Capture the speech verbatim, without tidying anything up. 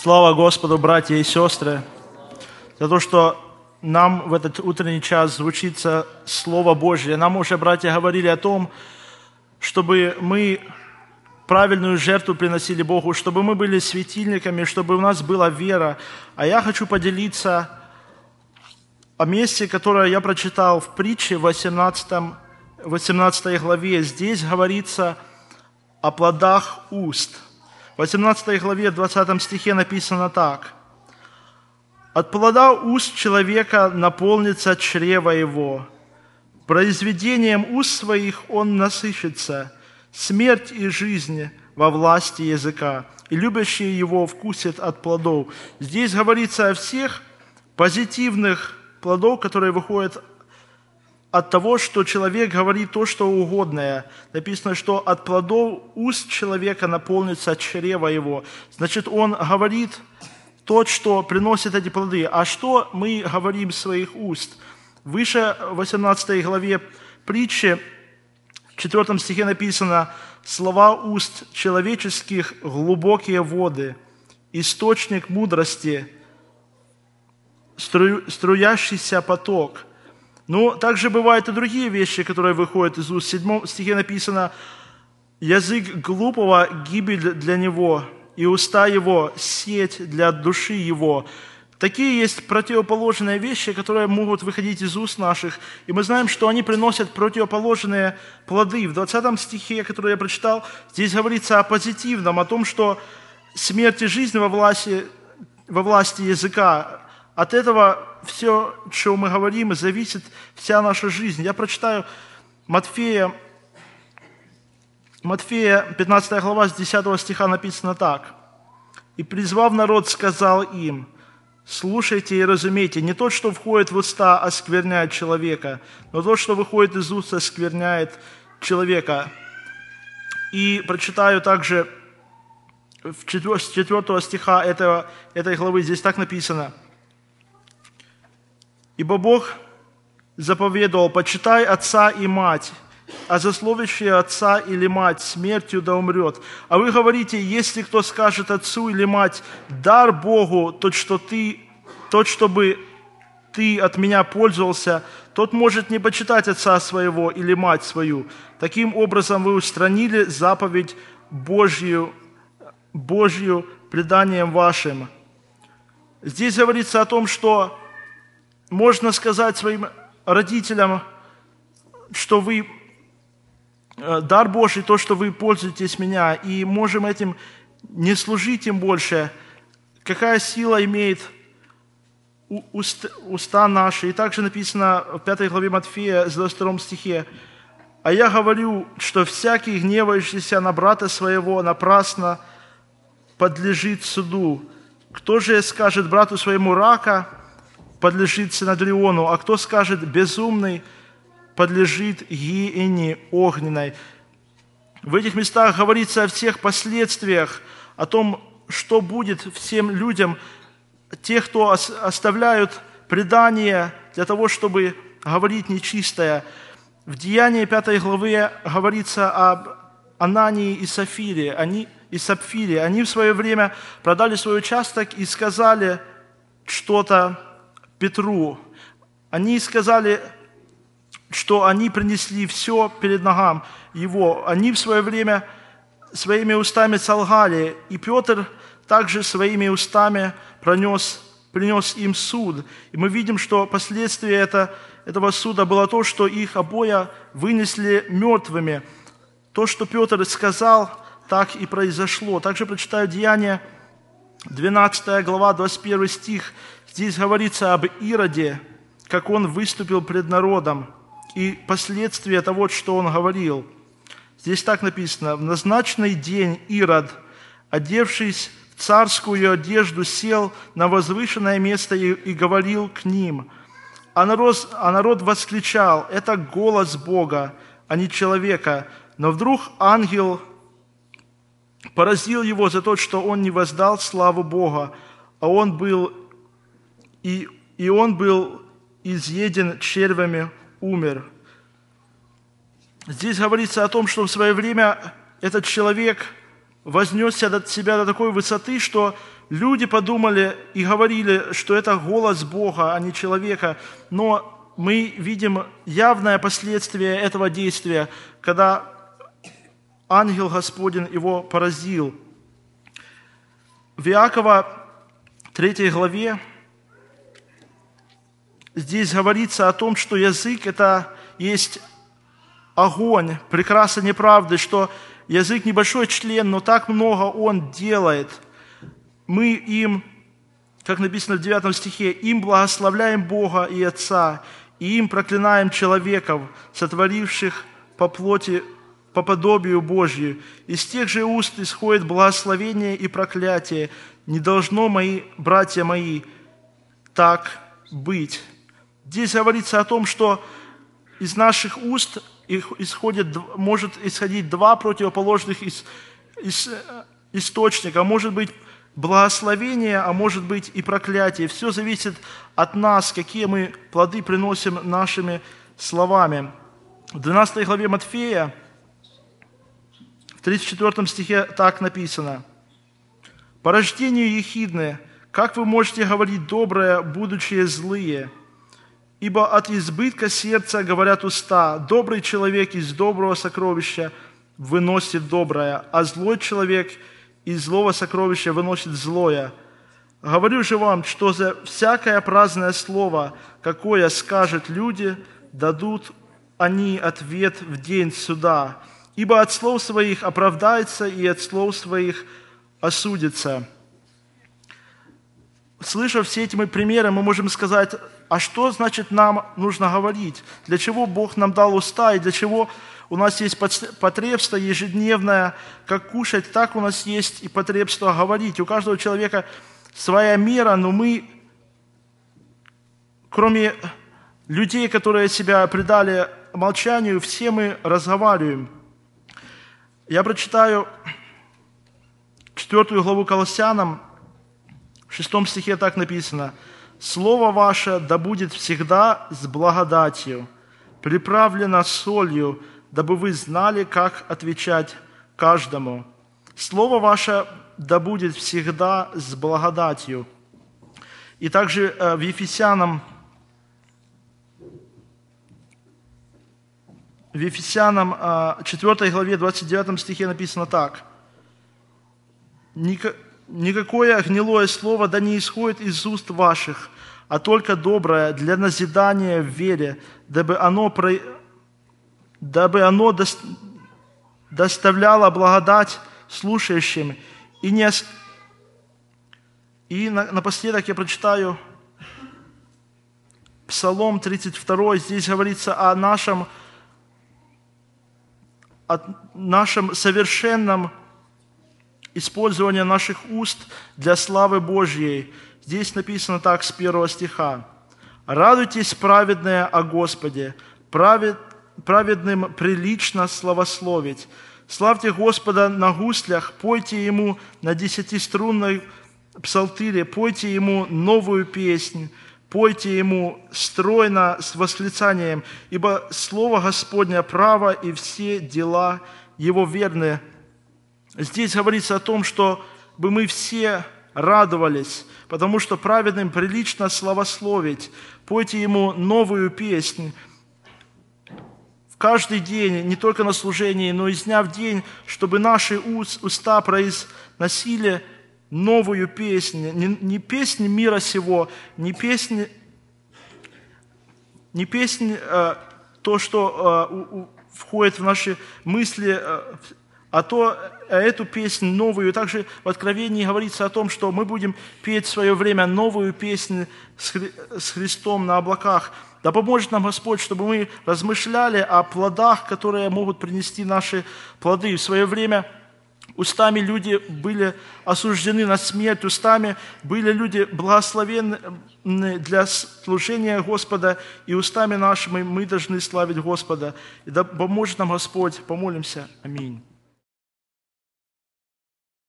Слава Господу, братья и сестры, за то, что нам в этот утренний час звучится Слово Божье. Нам уже, братья, говорили о том, чтобы мы правильную жертву приносили Богу, чтобы мы были светильниками, чтобы у нас была вера. А я хочу поделиться о месте, которое я прочитал в притче в восемнадцатой главе. Здесь говорится о плодах уст. В восемнадцатой главе, двадцатом стихе написано так. «От плода уст человека наполнится чрево его, произведением уст своих он насыщется, смерть и жизнь во власти языка, и любящий его вкусит от плодов». Здесь говорится о всех позитивных плодах, которые выходят от того, что человек говорит то, что угодное. Написано, что от плодов уст человека наполнится чрево его. Значит, он говорит то, что приносит эти плоды. А что мы говорим из своих уст? Выше в восемнадцатой главе притчи, в четвёртом стихе написано: «Слова уст человеческих – глубокие воды, источник мудрости, стру... струящийся поток». Но также бывают и другие вещи, которые выходят из уст. В седьмом стихе написано: «Язык глупого – гибель для него, и уста его – сеть для души его». Такие есть противоположные вещи, которые могут выходить из уст наших. И мы знаем, что они приносят противоположные плоды. В двадцатом стихе, который я прочитал, здесь говорится о позитивном, о том, что смерть и жизнь во власти, во власти языка. От этого все, что мы говорим, зависит вся наша жизнь. Я прочитаю Матфея, Матфея пятнадцатая глава, с десятого стиха написано так. «И, призвав народ, сказал им: слушайте и разумейте, не то, что входит в уста, оскверняет человека, но то, что выходит из уст, оскверняет человека». И прочитаю также с четвёртого стиха этого, этой главы, здесь так написано: «Ибо Бог заповедовал: почитай отца и мать, а злословящий отца или мать смертью да умрет. А вы говорите: если кто скажет отцу или мать: дар Богу, тот, что ты, тот, чтобы ты от меня пользовался, тот может не почитать отца своего или мать свою. Таким образом вы устранили заповедь Божью, Божью преданием вашим». Здесь говорится о том, что можно сказать своим родителям, что вы дар Божий, то, что вы пользуетесь меня, и можем этим не служить им больше. Какая сила имеет уст, уста наши? И также написано в пятой главе Матфея, в двадцать втором стихе: «А я говорю, что всякий, гневающийся на брата своего, напрасно подлежит суду. Кто же скажет брату своему: рака, подлежит синедриону, а кто скажет: безумный, подлежит гиене огненной». В этих местах говорится о всех последствиях, о том, что будет всем людям, тех, кто оставляют предание для того, чтобы говорить нечистое. В Деянии пятой главе говорится об Анании и Сапфире. Они, и Сапфире. Они в свое время продали свой участок и сказали что-то Петру. Они сказали, что они принесли все перед ногам его. Они в свое время своими устами солгали, и Петр также своими устами пронес, принес им суд. И мы видим, что последствие это, этого суда было то, что их обоя вынесли мертвыми. То, что Петр сказал, так и произошло. Также прочитаю Деяния, двенадцатая глава, двадцать первый стих. Здесь говорится об Ироде, как он выступил пред народом, и последствия того, что он говорил. Здесь так написано: «В назначенный день Ирод, одевшись в царскую одежду, сел на возвышенное место и, и говорил к ним. А народ, а народ восклицал: это голос Бога, а не человека. Но вдруг ангел поразил его за то, что он не воздал славу Бога, а он был и, и он был изъеден червями, умер». Здесь говорится о том, что в свое время этот человек вознесся до себя до такой высоты, что люди подумали и говорили, что это голос Бога, а не человека. Но мы видим явное последствие этого действия, когда ангел Господень его поразил. В Иакова третьей главе здесь говорится о том, что язык – это есть огонь, прекраса неправды, что язык небольшой член, но так много он делает. Мы им, как написано в девятом стихе, им благословляем Бога и Отца, и им проклинаем человеков, сотворивших по плоти, по подобию Божью. Из тех же уст исходит благословение и проклятие. Не должно, мои братья мои, так быть. Здесь говорится о том, что из наших уст исходит, может исходить два противоположных источника. Может быть благословение, а может быть и проклятие. Все зависит от нас, какие мы плоды приносим нашими словами. В двенадцатой главе Матфея, в тридцать четвёртом стихе так написано: «По рождению ехидны, как вы можете говорить доброе, будучи злые? Ибо от избытка сердца говорят уста. Добрый человек из доброго сокровища выносит доброе, а злой человек из злого сокровища выносит злое. Говорю же вам, что за всякое праздное слово, какое скажут люди, дадут они ответ в день суда. Ибо от слов своих оправдается, и от слов своих осудится». Слыша все эти примеры, мы можем сказать, а что значит нам нужно говорить? Для чего Бог нам дал уста, и для чего у нас есть потребство ежедневное, как кушать, так у нас есть и потребство говорить. У каждого человека своя мера, но мы, кроме людей, которые себя предали молчанию, все мы разговариваем. Я прочитаю четвертую главу Колоссянам, в шестом стихе так написано: «Слово ваше да будет всегда с благодатью, приправлено солью, дабы вы знали, как отвечать каждому. Слово ваше да будет всегда с благодатью». И также в Ефесянам, в Ефесянам четвёртой главе двадцать девятом стихе написано так: «Никакое гнилое слово да не исходит из уст ваших, а только доброе для назидания в вере, дабы оно, про... дабы оно до... доставляло благодать слушающим». И, не... и напоследок я прочитаю Псалом тридцать два. Здесь говорится о нашем, о нашем совершенном использовании наших уст для славы Божьей. Здесь написано так с первого стиха: «Радуйтесь, праведные, о Господе, правед, праведным прилично славословить. Славьте Господа на гуслях, пойте Ему на десятиструнной псалтире, пойте Ему новую песнь, пойте Ему стройно с восклицанием, ибо Слово Господне право, и все дела Его верны». Здесь говорится о том, что бы мы все радовались, потому что праведным прилично славословить. Пойте Ему новую песнь. В каждый день, не только на служении, но из дня в день, чтобы наши уста произносили новую песнь. Не, не песнь мира сего, не песнь, не песнь э, то, что э, у, у, входит в наши мысли, э, а то эту песнь новую. Также в Откровении говорится о том, что мы будем петь в свое время новую песнь с, Хри... с Христом на облаках. Да поможет нам Господь, чтобы мы размышляли о плодах, которые могут принести наши плоды. В свое время устами люди были осуждены на смерть, устами были люди благословенны для служения Господа, и устами нашими мы должны славить Господа. И да поможет нам Господь. Помолимся. Аминь.